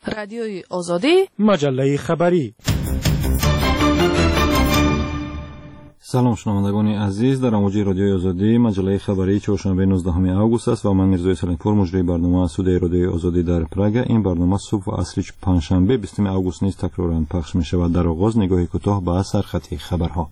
رادیوی آزادی، مجله خبری. سلام شنوندگان عزیز، در امواج رادیوی آزادی مجله خبری چهارشنبه 19 آگوست است و من میرزا سالنگپور مجری برنامه سودای رادیوی آزادی در پراگ. این برنامه صبح و عصر پنجشنبه 20 آگوست نیز تکرارا پخش می شود. در آغاز نگاهی کوتاه به سرخط خبرها.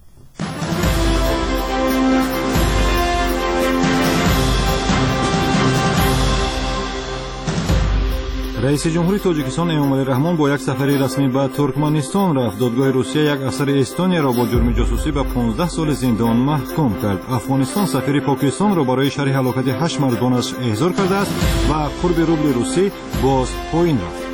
رئیس جمهوری تاجیکستان امامعلی رحمان با یک سفری رسمی به ترکمنستان رفت. دادگاه روسیه یک افسر استونیا را با جرم جاسوسی به 15 سال زندان محکوم کرد. افغانستان سفیر پاکستان را برای شرح هلاکت 8 مردانش احضار کرده است و قرب روبل روسی باز پایین رفت.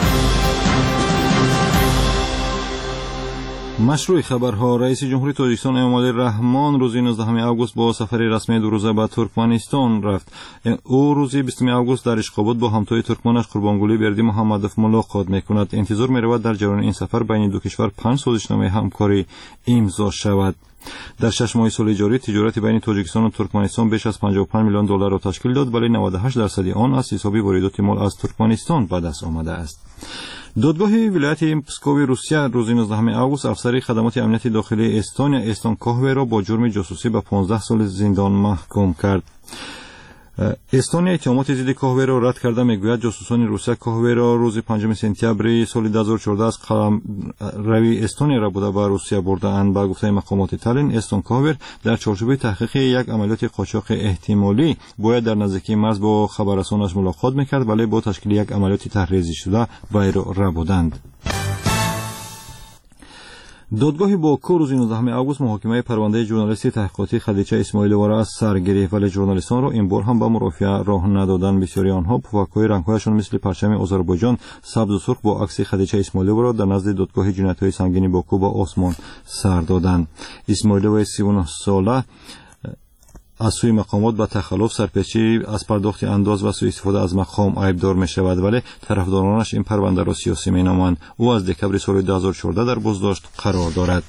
مشروع خبرها. رئیس جمهوری تاجیکستان امامعلی رحمان روز 19 آگوست با سفری رسمی دو روزه به ترکمنستان رفت. او روز 20 آگوست در اشخاباد با همتای ترکمنش قربانگلی بردی محمدوف ملاقات میکند. انتظار میرود در جریان این سفر بین دو کشور 5 سازشنامه همکاری امضا شود. در 6 ماه سال جاری تجارت بین تاجیکستان و ترکمنستان بیش از 55 میلیون دلار را تشکیل داد، ولی 98% آن از حساب واردات مال از ترکمنستان به دست آمده است. دادگاه ولایت پسکوی روسیه روز 19 آگوست افسر خدمات امنیت داخلی استونیا استون کوهوی را با جرم جاسوسی به 15 سال زندان محکوم کرد. استونیا اتهامات ضد کوهوی را رد کرده میگوید جاسوسان روسیه کوهوی را روز 5 سپتامبر سال 2014 از قلمرو استونیا را بوده به روسیه برده‌اند. به گفته مقامات تالین استون کوهوی در چارچوب تحقیق یک عملیات قاچاق احتمالی باید در نزدیکی مرز با خبررسانش ملاقات میکرد، ولی با تشکیل یک عملیات تحریزی شده وی را ربودند. دادگاه باکو روز 19 آگوست محاکمه پرونده ژورنالیست تحقیقاتی خدیجه اسماعیلووا را از سر گرفت، ولی ژورنالیستان را این بار هم به مرافعه راه ندادند. بسیاری آنها پفک‌های رنگ‌هایشان مثل پرچم آذربایجان سبز و سرخ با عکس خدیجه اسماعیلووا را در نزد دادگاه جنایت‌های سنگین باکو با آسمان سر دادند. اسماعیلووا 39 ساله از سوی مقامات به تخلف، سرپیچی از پرداخت انداز و سوء استفاده از مقام عیبدار می شود، ولی طرفدارانش این پرونده را سیاسی می نامند. او از دکمبر سال 2014 در بازداشت قرار دارد.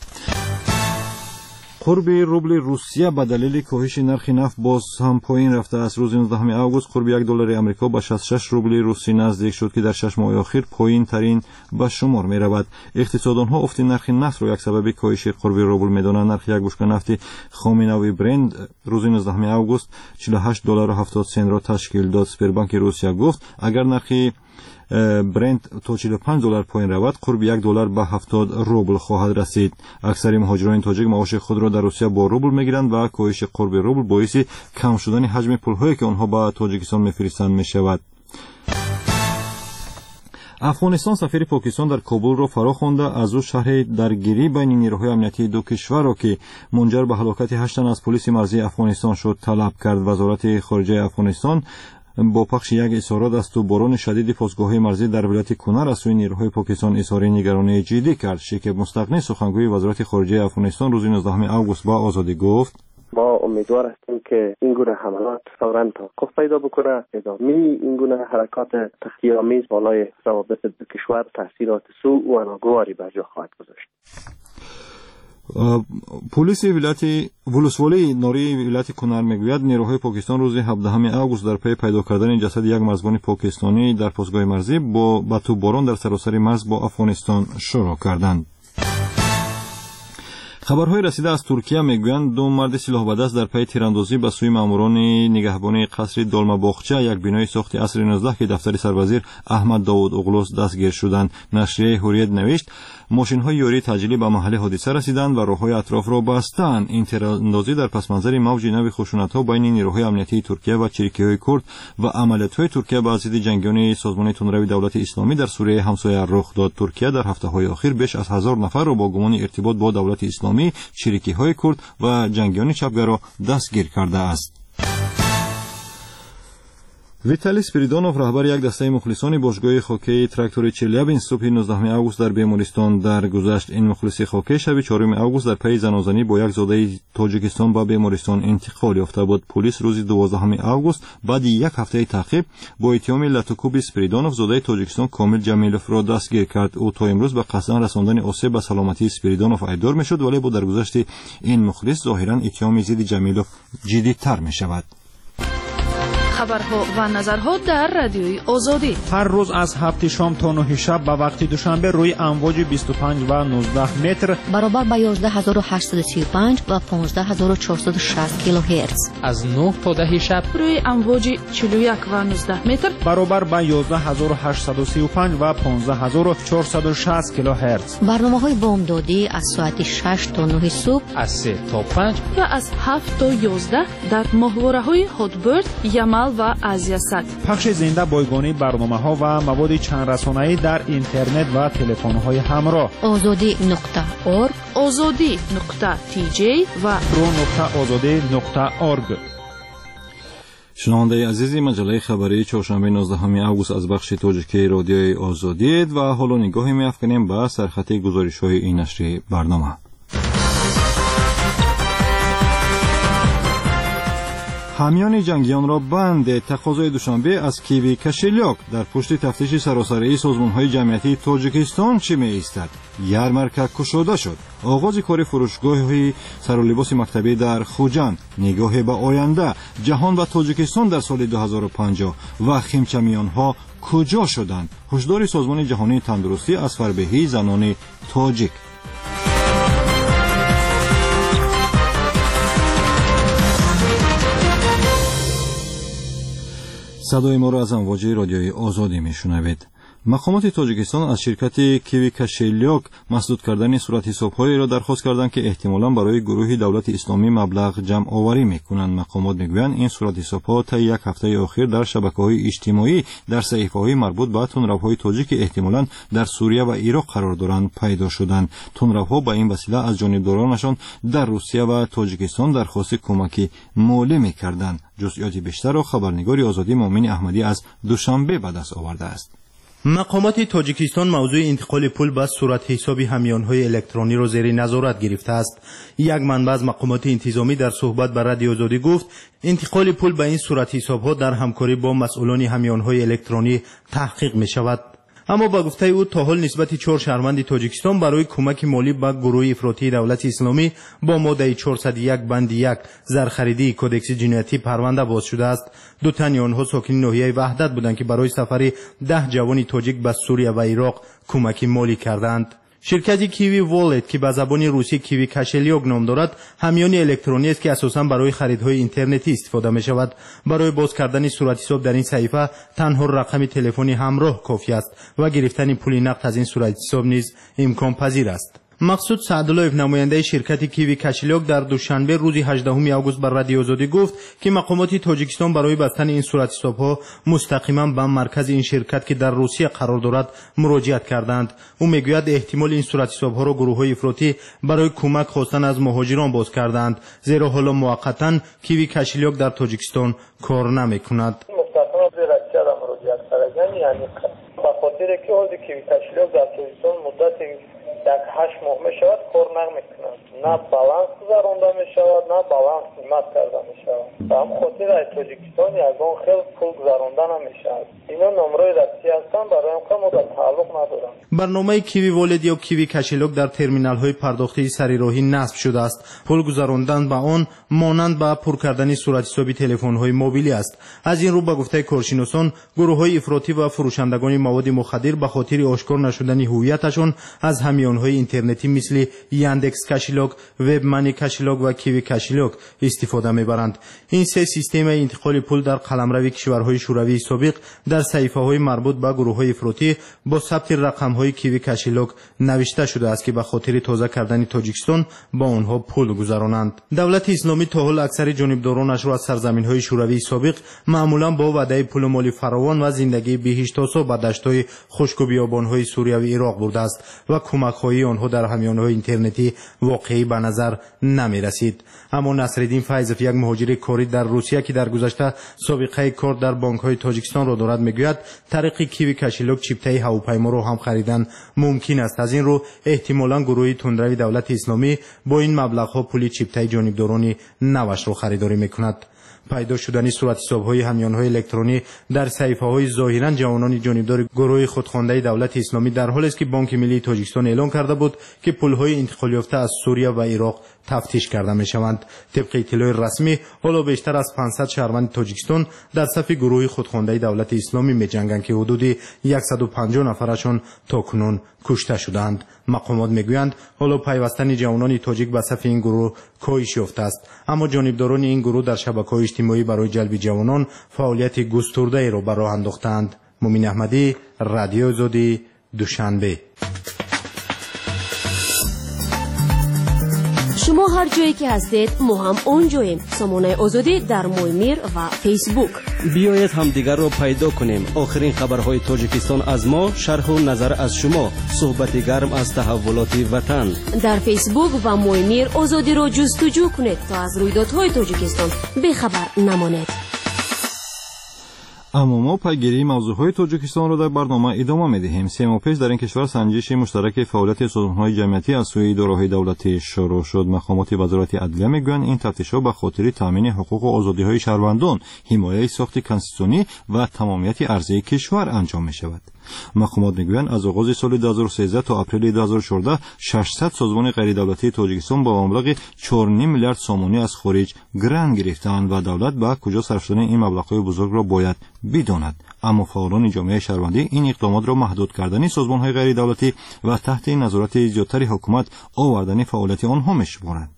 قرب روبل روسیه به دلیل کاهش نرخ نفت باز هم پایین رفته است. روز 19 آگوست قرب $1 آمریکا به 66 روبل روسی نزدیک شد که در 6 ماه اخیر پایین ترین به شمار می رود. اقتصاددانها افت نرخ نفت را یک سبب کاهش قرب روبل می دانند. نرخ یک بشکه نفت خام نوی برند روز 19 آگوست $48.70 را تشکیل داد. سپربانک روسیه گفت اگر نرخ برند تا $45 پایین رود قرب $1 به 70 روبل خواهد رسید. اکثر مهاجران تاجیک معاش خود را در روسیه با روبل میگیرند و کاهش قرب روبل باعث کم شدن حجم پولهایی که آنها به تاجیکستان میفرستند میشود. افغانستان سفیر پاکستان در کابل را فرا خوانده از او شرح درگیری بین نیروهای امنیتی دو کشور را که منجر به هلاکت 8 تن از پلیس مرزی افغانستان شد طلب کرد. وزارت خارجه افغانستان با پخش یک اظهارات از باران شدید پاسگاه‌های مرزی در ولایت کنر از سوی نیروهای پاکستان اظهار نگرانی جدی کرد. شکیب مستغنی سخنگوی وزارت خارجه افغانستان روز 19 آگوست با آزادی گفت ما امیدوار هستیم که این گونه حملات فوراً توقف پیدا بکنه. ادامه این گونه حرکات تحقیرآمیز بالای روابط دو کشور تاثیرات سوء و ناگواری بر جا خواهد گذاشت. پلیس ولایت ولسوالی ناری ولایت کنر میگوید نیروهای پاکستان روز 17 آگوست در پی پیدا کردن جسد یک مرزبان پاکستانی در پاسگاه مرزی با توپباران در سراسر مرز با افغانستان شروع کردند. خبرهای رسیده از ترکیه میگویند دو مرد سلاح به دست در پی تیراندازی به سوی ماموران نگهبانی قصر دولماباغچه یک بنای ساخت عصر 19 که دفتر سروزیر احمد داوود اغلوس دستگیر شدند. نشریه حریت نوشت ماشین‌های یاری تجلی به محل حادثه رسیدند و راه‌های اطراف را بستند. این تیراندازی در پس منظر موج نو خشونت‌ها بین نیروهای امنیتی ترکیه و چریکی‌های کرد و عملیات‌های ترکیه به ضد جنگیان سازمان تندروی دولت اسلامی در سوریه همسایه رخ داد. ترکیه در هفته‌های اخیر بیش از 1000 نفر را با گمان ارتباط با دولت اسلامی، چریکی‌های کرد و جنگیان چپگرا دستگیر کرده است. ویتالی اسپریدونوف رهبر یک دسته مخلصان باشگاه خاکی تراکتور چلیابینسک صبح 19 آگوست در بیمارستان درگذشت. این مخلص خاکی شب 4 آگوست در پی زنازنی با یک زاده تاجیکستان به بیمارستان انتقال یافته بود. پلیس روز 12 آگوست بعد یک هفته تعقیب با اتهام لاتوکوب اسپریدونوف زاده تاجیکستان کامل جمیلوف را دستگیر کرد. او تا امروز به قصداً رساندن آسیب به سلامتی اسپریدونوف ایدار میشد، ولی با درگذشت این مخلص ظاهراً اتهام ضد جمیلوف جدی‌تر میشود. خبرها و نظرها در رادیوی آزادی. هر روز از 7 شام تا 9 شب به وقت دوشنبه روی امواج 25 و 19 متر برابر با 11835 و 15460 کیلوهرتز. از 9 تا 10 شب روی امواج 41 و 19 متر برابر با 11835 و 15460 کیلوهرتز. برنامه‌های بامدادی از ساعت 6 تا 9 صبح، از 3 تا 5 و از 7 تا 11 در ماهواره‌های هاتبرد، یمل و آزیاسات. پخش زنده بایگانی برنامه‌ها و مواد چند رسانه‌ای در اینترنت و تلفن‌های همراه. azadi.org، azadi.tj و pro.azadi.org. شنونده عزیزی، مجله خبری چهارشنبه 19 اوگوست از بخش تاجیکی رادیوی آزادی و حالا نگاهی می‌افکنیم به سرخط گزارش‌های این نشر برنامه. حامیان جنگیان را بند تقاضای دوشنبه از کیوی کشلیوک در پشت تفتیش سراسری سازمان‌های جمعیتی تاجیکستان چه می‌ایستد؟ یارمارک گشوده شد. آغاز کار فروشگاه‌های سر و لباس مکتبی در خوجند، نگاه به آینده، جهان و تاجیکستان در سال 2050 و خیمچمیان‌ها کجا شدند؟ هشدار سازمان جهانی تندرستی از فربهی زنان تاجیک. صدای ما را از امواج رادیوی آزادی میشنوید. مقامات تاجیکستان از شرکت کیوی کشلیوک مسدود کردن صورت حساب‌هایی را درخواست کردند که احتمالاً برای گروه دولت اسلامی مبلغ جمع آوری می‌کنند. مقامات می‌گویند این صورت حساب‌ها تا یک هفته اخیر در شبکه‌های اجتماعی در صحیفه‌های مربوط به تندروهای تاجیک که احتمالاً در سوریه و عراق قرار دارند پیدا شدند. تندروها به این وسیله از جانبدارانشان در روسیه و تاجیکستان درخواست کمک مالی می‌کردند. جزئیات بیشتر را خبرنگار آزادی مومن احمدی از دوشنبه به دست آورده است. مقامات تاجیکستان موضوع انتقال پول به صورت حساب همیانهای الکترونی را زیر نظارت گرفته است. یک منبع از مقامات انتظامی در صحبت با رادیو آزادی گفت انتقال پول به این صورت حساب‌ها در همکاری با مسئولان همیانهای الکترونی تحقیق می شود. اما با گفته او تا حال نسبت 4 شهروند تاجیکستان برای کمک مالی به گروه افراطی دولت اسلامی با ماده 401 بند 1 زرخریدی کدکس جنایتی پرونده باز شده است. دو تن آنها ساکن ناحیه وحدت بودند که برای سفر 10 جوان تاجیک به سوریه و عراق کمک مالی کردند. شرکت کیوی والت که به زبان روسی کیوی کشلیوک نام دارد همیان الکترونی است که اساساً برای خریدهای اینترنتی استفاده می شود. برای باز کردن صورت حساب در این صحیفه تنها رقم تلفنی همراه کافی است و گرفتن پول نقد از این صورت حساب نیز امکان پذیر است. مقصود سعدالله‌اف نماینده شرکت کیوی کشلیوک در دوشنبه روز 18 اوگوست بر رادیو آزادی گفت که مقامات تاجیکستان برای بستن این صورت حساب‌ها مستقیما به مرکز این شرکت که در روسیه قرار دارد مراجعت کردند. او میگوید احتمال این صورت حساب‌ها را گروه‌های افراطی برای کمک خواستن از مهاجران باز کردند، زیرا حالا موقتاً کیوی کشلیوک در تاجیکستان کار نمی‌کند. یعنی به خاطر که حالی کیوی کشلیوک در تاجیکستان مدت 8 ماه می شود کار نمیکنند، نه بالانس گذرانده می شود نه بالانس قیمت کرده می شود. به هم خاطر از تاجیکستان یگان خیلی پول گذرانده نمی شود. اینا نمرای دستی هستند، برای هم که ما در تعلق ندارم. برنامه کیوی والد یا کیوی کشلیوک در ترمینال های پرداختی سریراهی نصب شده است. پول گذراندن به آن مانند به پر کردن صورت حساب تلفن های موبیلی است. از این رو به گفته کارشناسان گروه های افراطی و فروشندگان مواد مخدر به خاطر آشکار نشدن هویتشان از همیانهای اینترنتی مثل یاندکس کشلیوک، وب مانی کشلیوک و کیوی کشلیوک استفاده میبرند. این سه سیستم انتقال پول در قلمرو کشورهای شوروی سابق در صحیفه های مربوط به گروه های افراطی با ثبت رقم های کیوی کشلیوک نوشته شده است که به خاطر تازه کردن تاجیکستان با آنها پول گذرانند. دولت اسلامی تا حال اکثر جانبدارانش را از سرزمین های شوروی سابق معمولا با وعده پول مالی فراوان و زندگی بهشت‌آسا به دشت‌های خشک و بیابان‌های سوریه و عراق برده است و کمک‌های آنها در همیانهای اینترنتی واقعی به نظر نمی رسید. اما نصرالدین فیضف، یک مهاجر کاری در روسیه که در گذشته سابقه کار در بانک‌های تاجیکستان را دارد، میگوید طریق کیوی کشلیوک چیپتای هواپیما را هم خریدن ممکن است. از این رو احتمالاً گروهی تندروی دولت اسلامی با این مبلغ‌ها پول چیپتای جانبداران نوش را خریداری میکند. پیدا شدن صورت حساب‌های همیان‌های الکترونی در صحیفه‌های ظاهراً جوانان جانبدار گروه خودخوانده دولت اسلامی در حالی است که بانک ملی تاجیکستان اعلام کرده بود که پول‌های انتقال یافته از سوریه و عراق تفتیش کرده می‌شوند. طبق اطلاع رسمی حالا بیشتر از 500 شهروند تاجیکستان در صف گروه خودخوانده دولت اسلامی می‌جنگند که حدود 150 نفرشان تاکنون کشته شدند. مقامات میگویند حالا پیوستن جوانان تاجیک به صف این گروه کاهش یافته است، اما جانبداران این گروه در شبکه‌های اجتماعی برای جلب جوانان فعالیت گسترده‌ای را به راه انداختند. مومین احمدی، رادیو آزادی، دوشنبه. شما هر جایی که هستید ما هم اونجاییم. سامانه آزادی در مویمیر و فیسبوک. بیایید همدیگر را پیدا کنیم. آخرین خبرهای تاجیکستان از ما، شرح و نظر از شما، صحبت گرم از تحولات وطن. در فیسبوک و مویمیر آزادی را جستجو کنید تا از رویدادهای تاجیکستان بی‌خبر نمانید. اما ما پیگیری موضوعهای تاجیکستان را در برنامه ادامه می‌دهیم. 3 ماه پیش در این کشور سنجش مشترک فعالیت سازمان‌های جمعیتی از سوی اداره‌های دولتی شروع شد. مقامات وزارت عدلیه می‌گویند این تفتیش‌ها به خاطر تامین حقوق و آزادی‌های شهروندان، حمایت ساخت کنستیتوشنی و تمامیت ارضی کشور انجام می‌شود. مقامات میگویند از آغاز سال 2013 تا اپریل 2014 600 سازمان غیر دولتی تاجیکستان با مبلغ 4.5 میلیارد سامانی از خارج گرانت گرفتند و دولت به کجا صرف شدن این مبلغ‌های بزرگ را باید بداند. اما فعالان جامعه شهروندی این اقدامات را محدود کردن سازمان‌های غیر دولتی و تحت نظارت زیادتر حکومت آوردن فعالیت آنها می‌شمارند.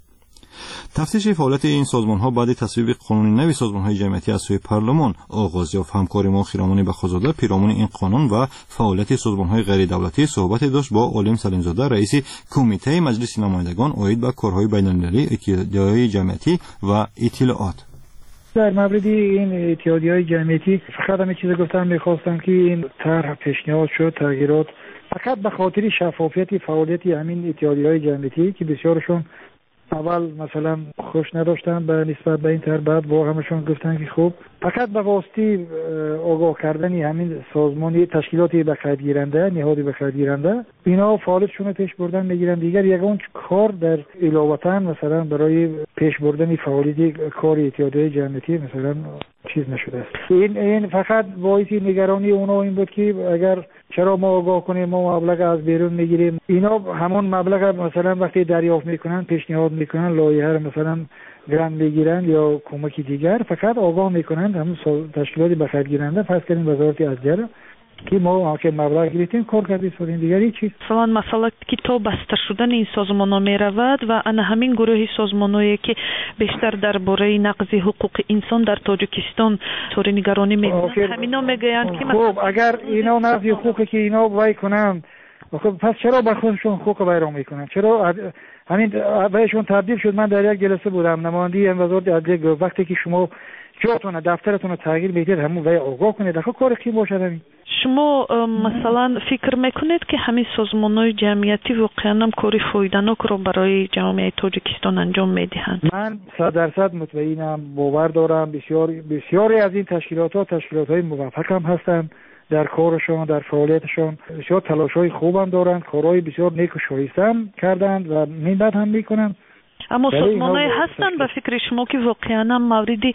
تفتیش فعالیت این سازمان‌ها بعد تصویب قانون نوی سازمان‌های جمعیتی از سوی پارلمان آغاز یافت. همکار ما خیرامانی بخشزاده پیرامون این قانون و فعالیت سازمان‌های غیر دولتی صحبت داشت با عالم سلیم‌زاده رئیس کمیته مجلس نمایندگان اوید به کارهای بین‌المللی اتحادیه جمعیتی و اطلاعات. در مورد این اتحادیه‌های جمعیتی فقط همین چیز گفتم، می‌خواستم که این طرح پیشنهاد شد تغییرات فقط به خاطر شفافیت فعالیت همین اتحادیه‌های جمعیتی که بسیارشون اول مثلا خوش نداشتن به نسبت به این طرح، بعد با همشون گفتن که خوب فقط به واسطه آگاه کردن همین سازمانی تشکیلاتی به خرید گیرنده، نهادی به خرید گیرنده، اینا فعالیتشون پیش بردن میگیرن. دیگر یگان کار در علاوه مثلا برای پیش بردن فعالیت کار اتحادیه جمعیتی مثلا چیز نشده است. این فقط باعث نگرانی اونا این بود که اگر چرا ما آگاه کنیم ما مبلغ از بیرون میگیریم، اینا همون مبلغ مثلا وقتی دریافت میکنن پیشنهاد میکنن لایحه مثلا گرانت میگیرن یا کمک دیگر، فقط آگاه میکنن همون تشکیلاتی به خرید گیرنده فرض کنیم وزارت عدلیه که ما که مبلغ گرفتیم کار کردیم سوال دیگری چیز. مثلا که تا بسته شدن این سازمان ها می رود و انا همین گروه سازمان هایی که بیشتر درباره نقض حقوق انسان در تاجیکستان طور نگرانی می کنند، همینا میگویند که خب اگر اینا نقض حقوقی که اینا وای کنند پس چرا به خودشون حقوق بیرون میکنن؟ چرا همین بهشون تبدیل شد. من در یک جلسه بودم، نماینده وزارت عدلیه وقتی که شما جاتون دفترتون رو تغییر میدید همون وای آگاه کنید، آخه کار کی باشه همین. شما مثلا فکر میکنید که همین سازمان‌های جمعیتی واقعا هم کاری فایده‌ناک رو برای جامعه تاجیکستان انجام میدهند؟ من 100% مطمئنم، باور دارم بسیاری از این تشکیلات‌های موفق هم هستند در کارشون، در فعالیتشون، بسیار تلاش‌های خوب هم دارند، کارهای بسیار نیک و شایسته هم کردند و بعد هم میکنن. اما سازمان‌های هستند به فکر شما که واقعا هم موردی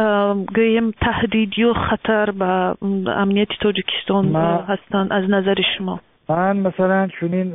گویم تهدید یا خطر به امنیت تاجیکستان هستند از نظر شما؟ من مثلا چنین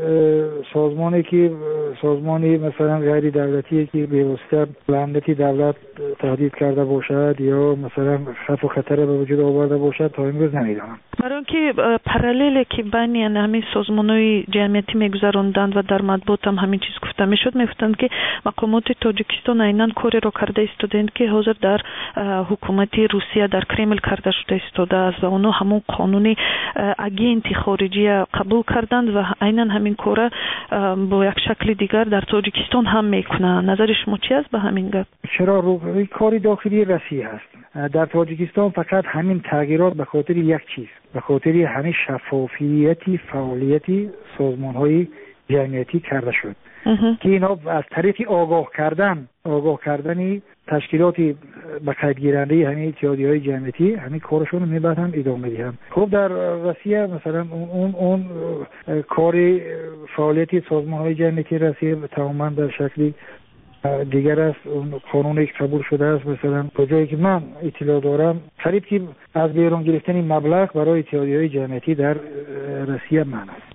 سازمانی مثلا غیر دولتی که به واسطه امنیت دولت تهدید کرده باشد یا مثلا خطر و خطر به وجود آورده باشد تا امروز نمیدونم. برای اینکه پرالیلی که بین همین سازمان‌های جمعیتی میگذراندند و در مطبوعات هم همین چیز گفته میشد، میگفتند که مقامات تاجیکستان عیناً کاری را کرده ایستادند که حاضر در حکومت روسیه در کرمل کرده شده ایستاده است و اونها همون قانون اگنت خارجی قبول کردند و عیناً همین کار با یک شکل دیگر در تاجیکستان هم میکنند. نظر شما چی است به همین گپ؟ چرا روی کاری داخلی روسیه هست در تاجیکستان؟ فقط همین تغییرات به خاطر یک چیز، به خاطر همین شفافیتی فعالیتی سازمان‌های جمعیتی کرده شد که اینا از طریق آگاه کردن تشکیلاتی به قید گیرنده همین اتحادیه‌های جمعیتی همین کارشون رو میبرن ادامه میدن. خب در روسیه مثلا اون کار فعالیتی سازمان‌های جمعیتی روسیه تماما در شکلی دیگر است. اون قانونی که قبول شده است مثلا کجایی که من اطلاع دارم قریب که از بیرون گرفتن مبلغ برای اتحادیه‌های جمعیتی در روسیه من است.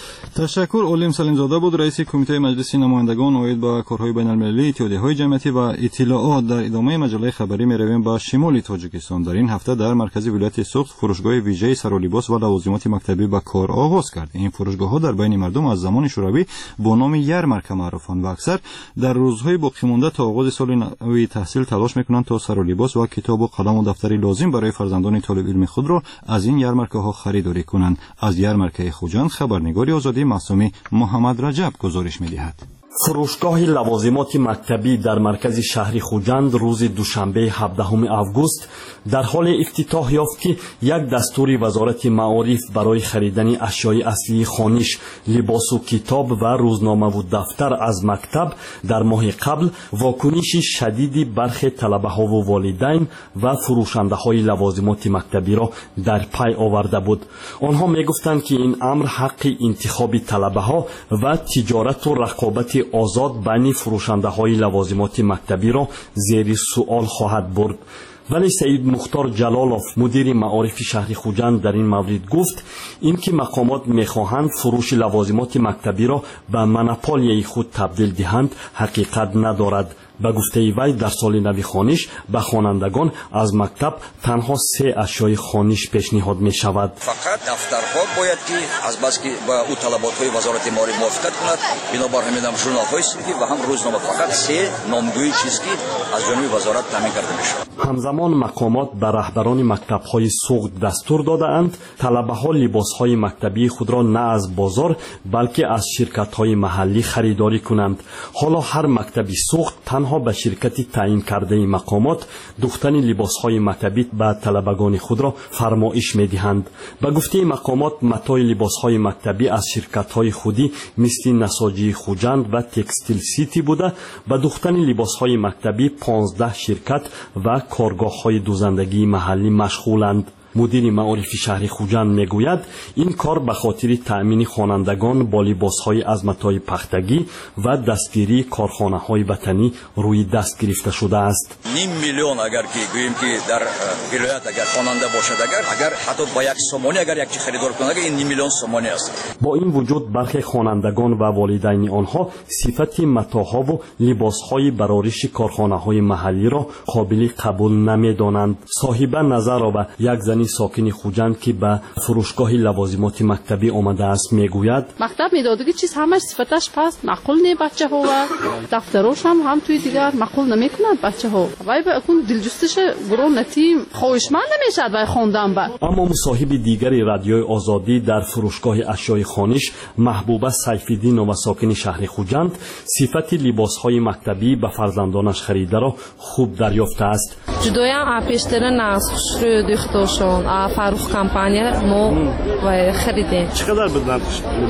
تشکر. علیم سلیمزاده بود، رئیس کمیته مجلس نمایندگان اوید با کارهای بین المللی اتحادیه‌های جمعیتی و اطلاعات. در ادامه مجله خبری می‌رویم به شمال تاجیکستان. در این هفته در مرکز ولایت سوخت فروشگاه ویژه سر و لباس و لوازمات مکتبی به کار آغاز کرد. این فروشگاه‌ها در بین مردم از زمان شوروی با نام یرمرکه معروفند و اکثر در روزهای باقی مانده تا آغاز سال نوی تحصیل تلاش می‌کنند تا سر و لباس و کتاب و قلم و دفتری لازم برای فرزندان طالب علم خود را از این یرمرکه‌ها خریداری کنند. از یرمرکه خوجند خبرنگار آزادی معصومی محمد رجب گزارش می‌دهد. فروشگاه لوازمات مکتبی در مرکز شهر خوجند روز دوشنبه 17 آگوست در حال افتتاح یافت که یک دستور وزارت معارف برای خریدن اشیای اصلی خوانش، لباس و کتاب و روزنامه و دفتر از مکتب در ماه قبل واکنش شدیدی برخی طلبه‌ها و والدین و فروشنده‌های لوازمات مکتبی را در پی آورده بود. آنها می‌گفتند که این امر حق انتخاب طلبه‌ها و تجارت و رقابت آزاد بین فروشنده‌های لوازمات مکتبی را زیر سوال خواهد برد. ولی سید مختار جلالوف مدیر معارف شهر خوجند در این مورد گفت اینکه مقامات می‌خواهند فروش لوازمات مکتبی را به مونوپولی خود تبدیل دهند حقیقت ندارد. به گفته وی در سال نو خوانش به خوانندگان از مکتب تنها 3 اشیای خوانش پیشنهاد می شود. فقط دفترها باید که از بس که با او طلبات‌های وزارت معارف موافقت کند، بنابر همین هم ژورنال‌های صوتی و هم روزنامه فقط 3 نامگوی چیز که از جانب وزارت تامین کرده می شود. همزمان مقامات به رهبران مکتب‌های سوخت دستور داده‌اند طلبه‌ها لباس‌های مکتبی خود را نه از بازار بلکه از شرکت‌های محلی خریداری کنند. حالا هر مکتبی سوخت تنها به شرکتی تعیین کرده مقامات دوختن لباس‌های مکتبی به طلبگان خود را فرمایش می‌دهند. به گفته مقامات متاع لباس‌های مکتبی از شرکت‌های خودی مثل نساجی خوجند و تکستیل سیتی بوده. به دوختن لباس‌های مکتبی 15 شرکت و کارگاه‌های دوزندگی محلی مشغولند. مدیر معارف شهر خوجند میگوید این کار به خاطر تأمین خوانندگان با لباس‌های از متاع پختگی و دستگیری کارخانه‌های وطنی روی دست گرفته شده است. 5 میلیون اگر که گوییم که در ولایت اگر خواننده باشد اگر حتی با 1 سومانی اگر یک خریدار کنه این 5 میلیون سومانی است. با این وجود برخی خوانندگان و والدین آنها صفت متاع‌ها و لباس‌های برآورش کارخانه‌های محلی را قابل قبول نمی‌دانند. صاحب نظر و یک زن ساکن خوجند که به فروشگاه لوازمات مکتبی آمده است میگوید مکتب میدادگی چیز همش صفتش پست معقول نه بچه ها و دفتراش هم توی دیگر معقول نمیکنند بچه ها وای به اون دلجستش برون نتیم خواهشمند نمیشد وای خوندن با. اما مصاحب دیگری رادیوی آزادی در فروشگاه اشیای خوانش محبوبه سیف‌الدین و ساکن شهر خوجند صفت لباس‌های مکتبی به فرزندانش خریده را خوب دریافته است. جدایم پیشتر نسخ رو دیختاشون فروخ کمپانی ما و خریدیم. چقدر بدن؟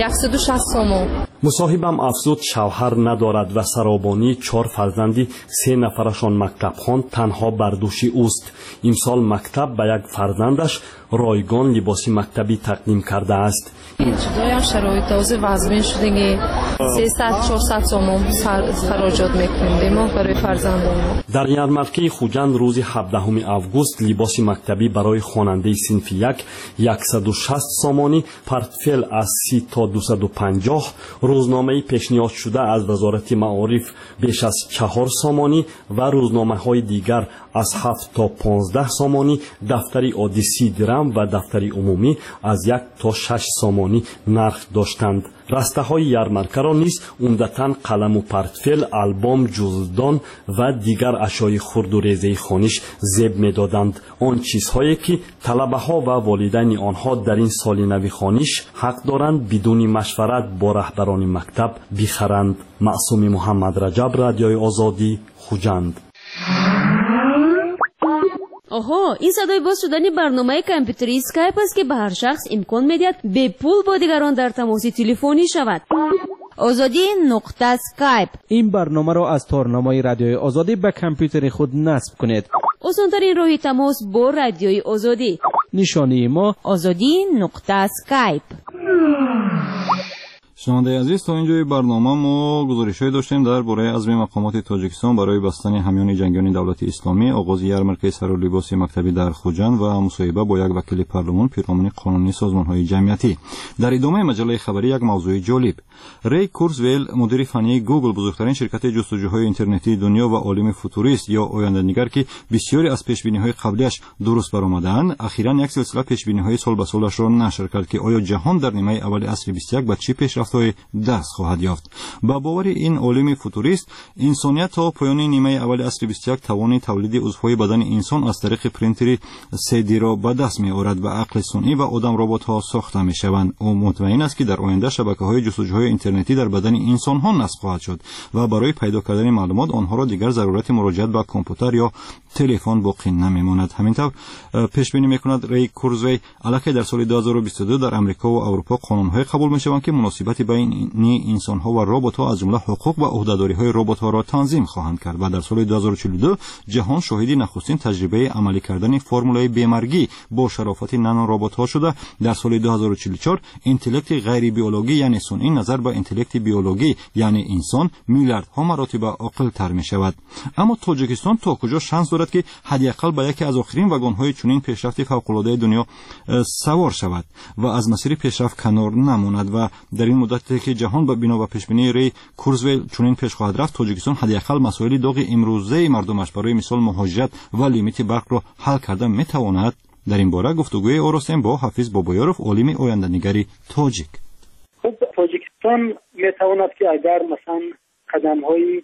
160 سومون. مصاحبم افزود شوهر ندارد و سرابانی 4 فرزندی 3 نفرشان مکتب خوان تنها بر دوش اوست. امسال مکتب به یک فرزندش رایگان لباس مکتبی تقدیم کرده است. جدایم شرایط تازه وضعین شده 300-400 سومون خراجات میکنیم ما برای فرزندان. در یرمرکه خوجند روز 17 آگوست لباس مکتبی برای خواننده صنف 1 160 سومانی، پورتفل از 30 تا 250، روزنامه پیشنهاد شده از وزارت معارف بیش از 4 سومانی و روزنامه‌های دیگر از 7 تا 15 سومانی، دفتری عادی 30 درم و دفتری عمومی از 1 تا 6 سومانی نرخ داشتند. رسته‌های یرمرکه را نیز عمدتاً قلم و پورتفل، آلبوم، جزدان و دیگر اشیای خرد و ریزه خوانش زیب می‌دادند. آن چیزهایی که طلبه‌ها و والدین آنها در این سال نو خوانش حق دارند بدون مشورت با رهبران مکتب بخرند. معصوم محمد رجب، رادیوی آزادی، خوجند. آها، این صدای باز شدن برنامه کامپیوتری اسکایپ است که به هر شخص امکان می‌دهد به پول با دیگران در تماس تلفنی شود. آزادی نقطه اسکایپ. این برنامه را از تارنمای رادیوی آزادی به کامپیوتر خود نصب کنید. آسان‌ترین راه تماس با رادیوی آزادی. نشانی ما آزادی نقطه اسکایپ. شنونده عزیز، تا اینجای برنامه ما گزارش‌هایی داشتیم درباره عزم مقامات تاجیکستان برای بستن حامیان جنگیان دولت اسلامی، آغاز یارمرکه سر و لباس مکتبی در خوجند و مصاحبه با یک وکیل پارلمان پیرامون قانونی سازمان‌های جمعیتی. در ادامه مجله خبری یک موضوع جالب. ری کورزویل، مدیر فنی گوگل، بزرگترین شرکت جستجوهای اینترنتی دنیا و عالم فوتوریست یا آینده‌نگر که بسیاری از پیش‌بینی‌های قبلیش درست برآمدند، اخیراً یک سلسله پیش‌بینی‌های سال به سالش را نشر کرد که آیا جهان در نیمه اول عصر 21 به چه پیشرفت‌های دست خواهد یافت. با باور این عالم فوتوریست، انسانیت تا پایان نیمه اول عصر 21 توان تولید عضوهای بدن انسان از طریق پرینتری 3D را به دست می‌آورد و عقل صنعی و آدم ربات‌ها ساخته می‌شوند. او مطمئن است که در آینده شبکه‌های جستجوهای اینترنتی در بدن انسان‌ها نصب خواهد شد و برای پیدا کردن معلومات آنها را دیگر ضرورت مراجعت به کامپیوتر یا تلفن باقی نمی‌ماند. همینطور پیش بینی می‌کند ری کورزوی علاوه در سال 2022 در امریکا و اروپا قانون‌های قبول می‌شوند که مناسبت بین انسان‌ها و ربات‌ها از جمله حقوق و عهده‌داری‌های ربات‌ها را تنظیم خواهند کرد و در سال 2042 جهان شاهد نخستین تجربه عملی کردن فرمولای بیمارگی با شرافت نانو ربات‌ها شده. در سال 2044 اینتلکت غیر بیولوژی یعنی صنعی نظر به اینتلکت بیولوژی یعنی انسان میلیاردها مراتب عاقل‌تر می‌شود. اما تاجیکستان تا کجا شانس دارد که حداقل به یکی از آخرین واگن‌های چنین پیشرفت فوق‌العاده دنیا سوار شود و از مسیر پیشرفت کنار نماند و در این مدتی که جهان به بنا و پیشبینی ری کورزویل چنین پیش خواهد رفت، تاجیکستان حداقل مسائل داغ امروزه مردمش برای مثال مهاجرت و لیمیت برق را حل کرده میتواند. در این باره گفتگوی آراستیم با حافظ بابایاروف، عالم آینده‌نگری تاجیک. خب تاجیکستان میتواند که اگر مثلا قدم‌های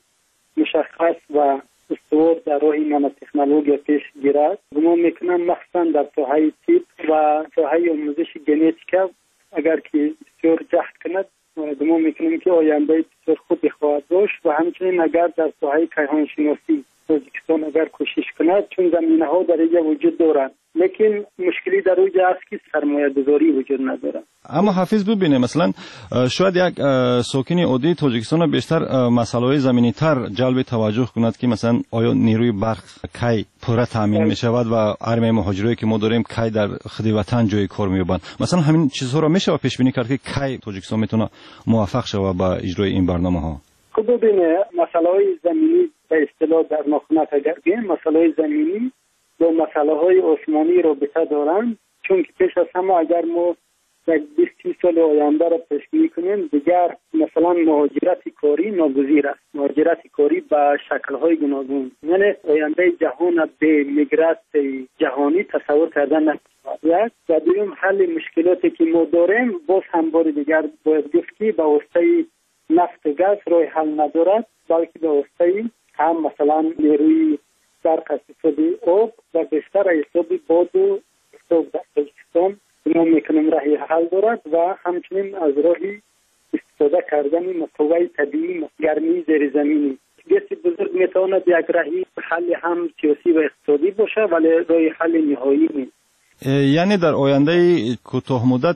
مشخص و استوار در راه نانو تکنولوژی پیش گیرد، گمان میکنم مخصوصا در ساحه طب و ساحه آموزش ژنتیک اگر که بسیار جهد کند، گمان میکنم که آینده بسیار خوبی خواهد داشت و همچنین اگر در ساحه کیهانشناسی تاجیکستان اگر کوشش کند، چون زمینه‌ها در اینجا وجود دارند، لیکن مشکلی در اونجا است که سرمایه‌گذاری وجود ندارد. اما حافظ ببینه مثلا شاید یک ساکن عادی تاجیکستان بیشتر مسائل زمینی تر جلب توجه کند که مثلا آیا نیروی برق کی پوره تامین می شود و ارمی مهاجرایی که ما داریم کی در خدمت وطن جای کار می‌یابند. مثلا همین چیزها را میشه پیش بینی کرد که کی تاجیکستان میتونه موفق شود با اجرای این برنامه‌ها. خب ببینه مسائل زمینی به اصطلاح در ناخنات اگر بگیم مسائل زمینی با مسائل عثمانی رابطه دارند، چون که پیش از همه اگر ما یک 20 سال آینده را پیش بینی کنیم، دیگر مثلا مهاجرت کاری ناگزیر است. مهاجرت کاری به شکل‌های گوناگون، یعنی آینده جهان به میگرات جهانی تصور کردن نمی‌شود. و دوم حل مشکلاتی که ما داریم باز هم بار دیگر باید گفت که به واسطه نفت و گاز راه حل ندارد، بلکه به واسطه هم مثلا نیروی برق استفاده آب و بیشتر استفاده باد و استفاده در تاجیکستان ما میکنم راهی حل دارد و همچنین از راهی استفاده کردن مقوای طبیعی گرمی زیر زمینی بسیار بزرگ میتواند یک راهی حل هم سیاسی و اقتصادی باشه، ولی راه حل نهایی نیست. یعنی در آینده کوتاه مدت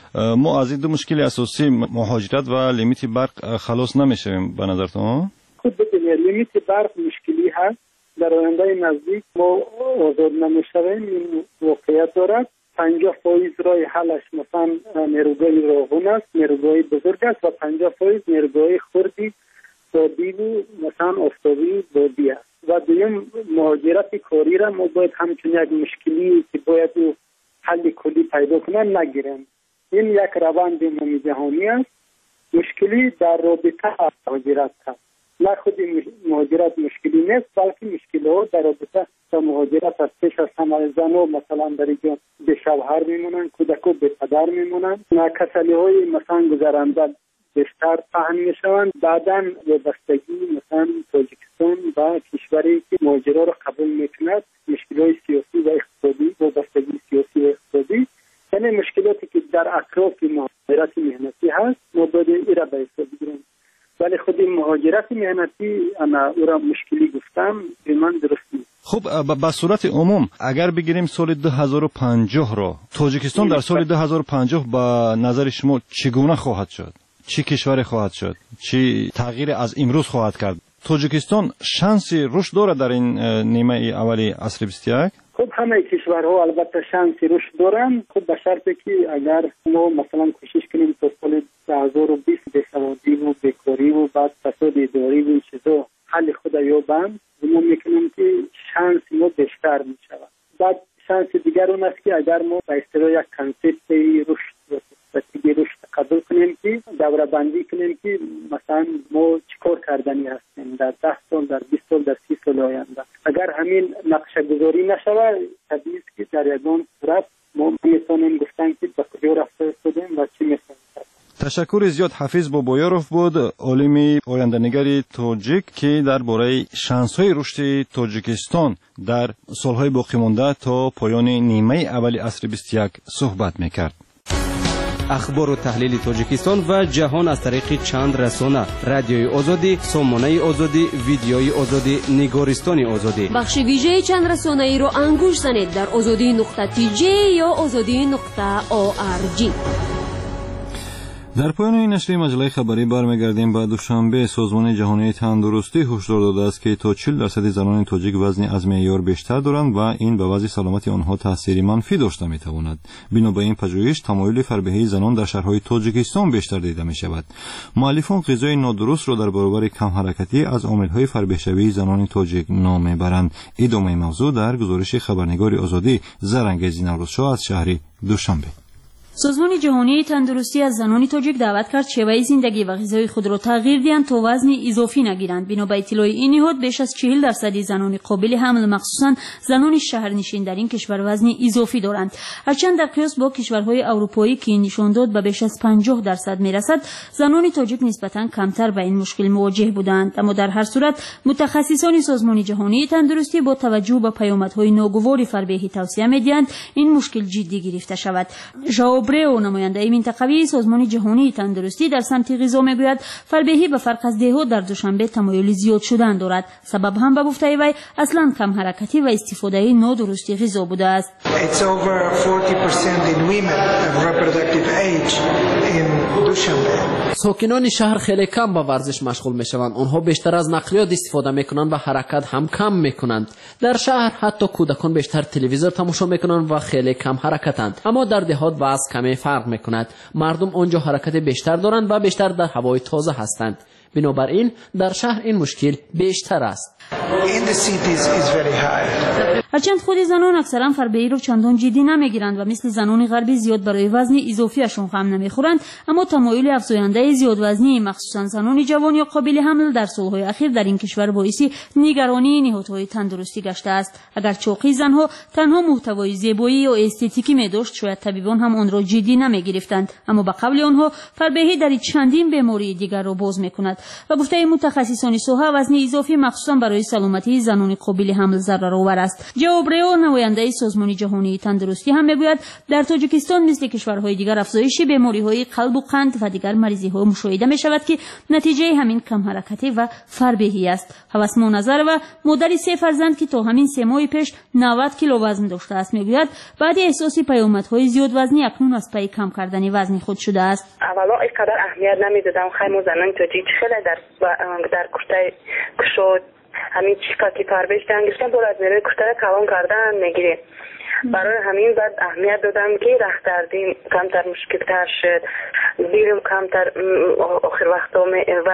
ما از این دو مشکل اساسی مهاجرت و لیمیت برق خلاص نمیشیم به نظرتون؟ خود ببینید لیمیت برق مشکلی هست، در آینده نزدیک ما آزاد نمیشویم، این واقعیت دارد. 50% رای حلش مثلا نیروگاه راهون است، نیروگاه بزرگ است و 50% نیروگاه خردی بادی و مثلا آفتابی بادی است. و دویم مهاجرت کاری را ما باید همچون یک مشکلی که باید حل کلی پیدا کنن نگیریم. این یک روند عمومی جهانی است. مشکلی در رابطه مهاجرت است. نه خود مهاجرت مشکلی نیست، بلکه مشکل‌ها در رابطه با مهاجرت است. پیش از همه زن‌ها مثلا در اینجا به شوهر میمونن، کودک‌ها به پدر میمونن، کسلی‌های مثلا گذرنده بیشتر پهن میشوند. بعداً وابستگی مثلا تاجیکستان و کشوری که مهاجرا را قبول میکند، مشکل‌های سیاسی و اقتصادی، وابستگی سیاسی و اقتصادی، یعنی مشکلاتی که در اطراف مهاجرت مهنتی هست، ما باید این را به حساب بگیریم. ولی خود مهاجرت مهنتی انا او را مشکلی گفتم به من درست نیست. خب به صورت عموم اگر بگیریم سال 2050 را، تاجیکستان در سال 2050 به نظر شما چگونه خواهد شد؟ چه کشور خواهد شد؟ چه تغییر از امروز خواهد کرد؟ تاجیکستان شانس رشد دارد در این نیمه اولی عصر 21؟ خب همه کشورها البته شانس رشد دارند، خب به شرطی که اگر ما مثلا کوشش کنیم تا سال 2020 بیسوادی و بیکاری و بعد فساد اداری و این چیزا حل خود یابند، ما میکنیم که شانس ما بیشتر میشود. بعد شانس دیگر اون است که اگر ما به اصطلاح یک کانسپت رشد استراتژی رشد قبول کنیم که دوره بندی کنیم که مثلا ما چیکار کردنی هستیم در 10 سال، در 20 سال، در 30 سال آینده. اگر همین نقشه گذاری نشود، طبیعی است که در یگان صورت ما میتونیم گفتن که به کجا رفته استادیم و چی میتونیم. تشکر زیاد حفیظ بابایاروف بود، عالم آینده‌نگری تاجیک که درباره شانس‌های رشد تاجیکستان در سالهای باقی مانده تا پایان نیمه اول عصر 21 صحبت می‌کرد. اخبار و تحلیل تاجیکستان و جهان از طریق چند رسانه: رادیوی آزادی، سامانه آزادی، ویدیوی آزادی، نگارستان آزادی. بخش ویژه چند رسانه‌ای رو انگوش زنید در azadi.tj یا azadi.org. در پایان این نشریه مجله خبری برمیگردیم. بعد دوشنبه سازمان جهانی تندرستی هشدار داده است که تا 40% زنان تاجیک وزن از معیار بیشتر دارند و این به وضع سلامتی آنها تاثیر منفی داشته میتواند. بنا به این پژوهش تمایل فربهی زنان در شهرهای تاجیکستان بیشتر دیده می شود. مؤلفان غذای نادرست را در برابر کم حرکتی از عامل‌های فربه‌شوی زنان تاجیک نام میبرند. ادامه موضوع در گزارش خبرنگار آزادی زرنگیزی نوروزشاه از شهر دوشنبه. سازمان جهانی تندرستی از زنان تاجیک دعوت کرد شیوه زندگی و غذای خود را تغییر دهند تا وزن اضافی نگیرند. بنا به اطلاع این نهاد بیش از 40% زنان قابل حمل مخصوصا زنان شهرنشین در این کشور وزن اضافی دارند. هرچند در قیاس با کشورهای اروپایی که نشان داد به بیش از 50% میرسد، زنان تاجیک نسبتا کمتر با این مشکل مواجه بودند. اما در هر صورت متخصصان سازمان جهانی تندرستی با توجه به پیامدهای ناگوار فربهی توصیه می‌دهند این مشکل جدی گرفته شود. برئو نماینده منطقوی سازمان جهانی تندرستی در سمت غذا میگوید فربهی به فرق از دهها در دوشنبه تمایل زیاد شدن دارد. سبب هم به گفته وی اصلا کم حرکتی و استفاده نادرستی غذا بوده است. ساکنان شهر خیلی کم به ورزش مشغول میشوند. آنها بیشتر از نقلیات استفاده میکنند و حرکت هم کم میکنند. در شهر حتی کودکان بیشتر تلویزیون تماشا میکنند و خیلی کم حرکتند. اما در دهات وضع کمی فرق میکند. مردم آنجا حرکت بیشتر دارند و بیشتر در هوای تازه هستند. بنابراین در شهر این مشکل بیشتر است. هرچند خود زنان اکثرا فربهی را چندان جدی نمیگیرند و مثل زنان غربی زیاد برای وزن اضافیشون غم نمیخورند، اما تمایل افزاینده زیاد وزنی مخصوصا زنان جوان یا قابل حمل در سالهای اخیر در این کشور باعث نگرانی نهادهای تندرستی گشته است. اگر چاقی زنها تنها محتوای زیبایی یا استتیکی می‌داشت، شاید طبیبان هم آن را جدی نمیگرفتند، اما به قول آنها فربهی در چندین بیماری دیگر را باز میکند. و گفته متخصصان سوها وزن اضافی مخصوصا برای سلامتی زنان قابل حمل ضررآور است. جو برئو نماینده سازمان جهانی تندرستی هم میگوید در تاجیکستان مثل کشورهای دیگر افزایش بیماری‌های قلب و قند و دیگر مریضی‌ها مشاهده می‌شود که نتیجه همین کم حرکتی و فربهی است. هوسما نظر و مادر 3 فرزند که تا همین 3 ماه پیش 90 کیلو وزن داشته است میگوید بعد احساس پیامدهای زیاد وزنی اکنون از پی کم کردن وزن خود شده است. اولا اینقدر اهمیت نمیدادم. خیلی زنان تاجیک خیلی در کشته کشود همین چیکاتی پربش دنگشتن دور از نیروی کشته کلان کردن میگیره. برای همین بعد اهمیت دادم که رخت دردیم کمتر مشکل تر شد، بیرم کمتر آخر وقتا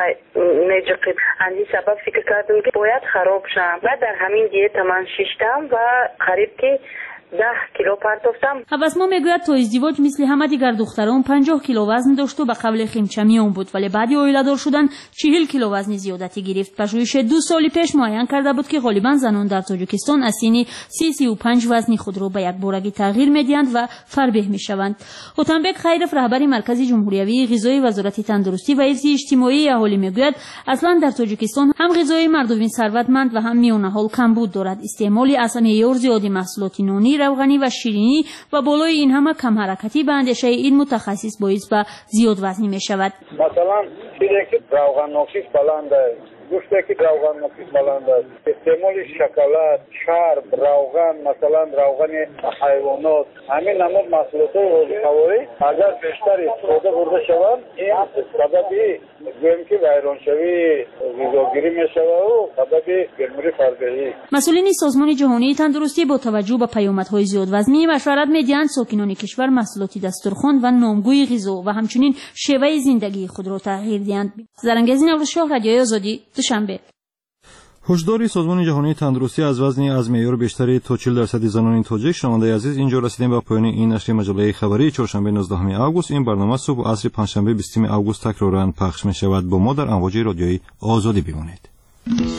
میجقید. همین سبب فکر کردم که باید خراب شم. بعد در همین دیت من شیشتم و قریب که 10 کیلو پرتافتم. هوسما میگوید تا ازدواج مثل همه دیگر دختران 50 کیلو وزن داشت و به قبل خیمچمیان بود، ولی بعد اویله دار شدن 40 کیلو وزن زیادتی گرفت. پژوهش 2 سال پیش معین کرده بود که غالبا زنان در تاجیکستان از سن 35 وزن خود را به یک بارگی تغییر میدهند و فربه میشوند. اوتنبک خیرف رهبر مرکز جمهوری غذایی وزارت تندرستی و حفظ اجتماعی اهالی میگوید اصلا در تاجیکستان هم غذای مردم ثروتمند و هم میانه حال کمبود دارد. استعمال اصلا معیار زیاد محصولات نانی، روغنی و شیرینی و بالای این همه کم حرکتی به اندیشه این متخصص باعث به زیاد وزنی می شود. مثلا چیزی که روغن نوشیش بلند است، گوشتی که روغن نوشیش بلند است، استعمال شکلات، چرب، روغن، مثلا روغن حیوانات، همین نمود محصولات غذایی اگر بیشتر استفاده برده شوند این سبب گویم که ویرانشوی غذاگیری میشود و سبب بیماری فربهی. مسئولین سازمان جهانی تندرستی با توجه به پیامدهای زیادوزنی مشورت می‌دهند ساکنان کشور محصولات دسترخوان و نامگوی غذا و همچنین شیوه زندگی خود را تغییر دهند. زرنگزی نوروزشاه، رادیوی آزادی، دوشنبه. هشدار سازمان جهانی تندرستی از وزنی از معیار بیشتری تا 40% زنان تاجیک. شنونده عزیز، اینجا رسیدیم به پایان این نشر مجله خبری چهارشنبه 19 آگوست. این برنامه صبح و عصر پنجشنبه 20 آگوست تکرارا پخش می شود. با ما در امواج رادیویی آزادی بمانید.